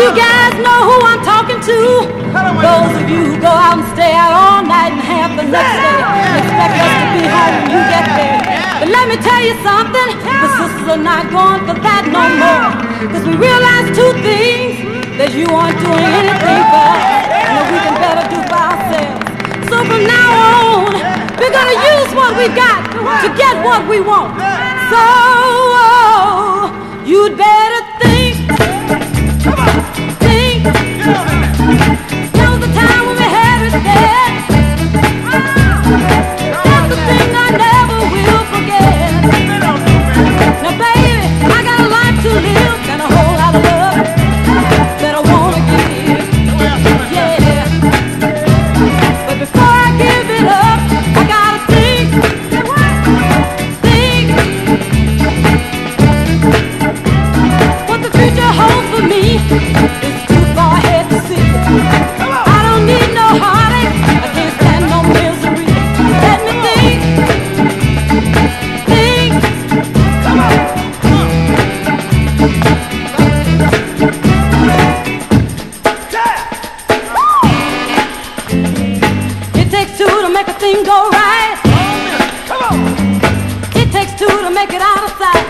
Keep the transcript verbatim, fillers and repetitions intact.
You guys know who I'm talking to. Those of you who go out and stay out all night and half the next day and expect us to be home when you get there. But let me tell you something, the sisters are not going for that no more. Cause we realize two things, that you aren't doing anything for us, and that we can better do for ourselves. So from now on, we're gonna use what we got to get what we want. So oh, you'd better think, think. There was a time when we had it there. That's the thing I never will forget. Now baby, I got a life to live and a whole lot of love that I wanna give. Yeah. But before I give it up, I gotta think, think what the future holds for me is too far ahead to see. I don't need no heartache, I can't stand no misery. Let me think, think. It takes two to make a thing go right. It takes two to make it out of sight.